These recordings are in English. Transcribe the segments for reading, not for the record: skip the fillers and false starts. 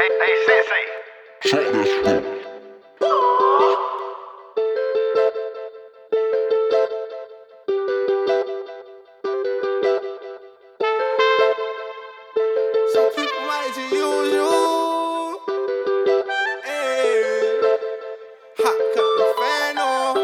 Hey, Sensei. Check this shit. Some people might just use you. Hey. Hot cut the fan on.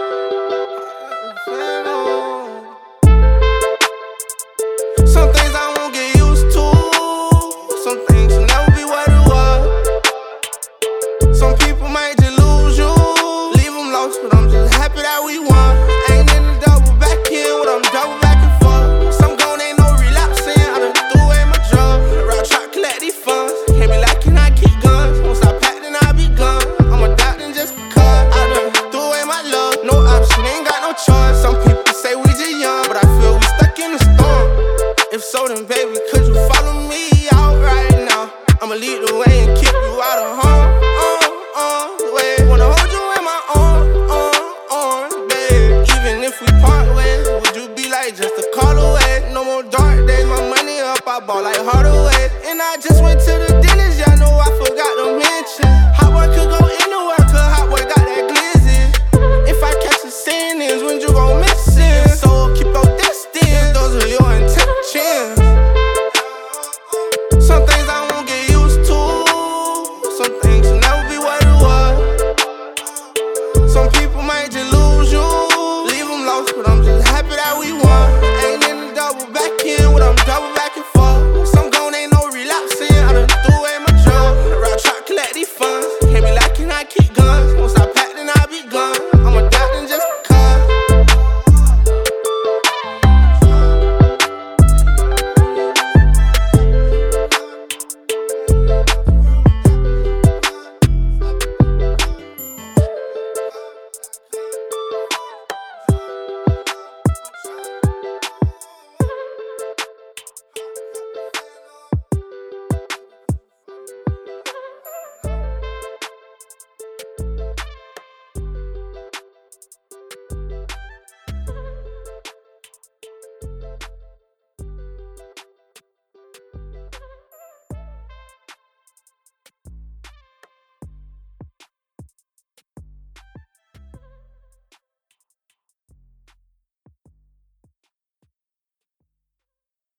Some things I won't get used to. Some things will never be what it was. Some people might just lose you. Leave them lost, but I'm just happy that we won. Ain't in the double back here, what I'm double back and forth. Some gone ain't no relapsing. I done threw away my drugs. Route try to collect these funds. Can't be like, can I keep guns? Once I pack, then I be gone. I'm adopting just because I done threw away my love. No option, ain't got no choice. Some people say we just young, but I feel we stuck in the storm. If so, then baby, could you follow me out right now? I'ma lead the way and keep you out of home. Way. Wanna hold you in my arms, babe. Even if we part ways, would you be like just a call away? No more dark days, my money up, I ball like Hardaway. And I just went to the dentist, yeah, I know I forgot to mention. Hot boy could go anywhere, cause hot boy got that glizzy. If I catch a sentence, when you gon' miss it? So keep your distance, those are your intentions. Something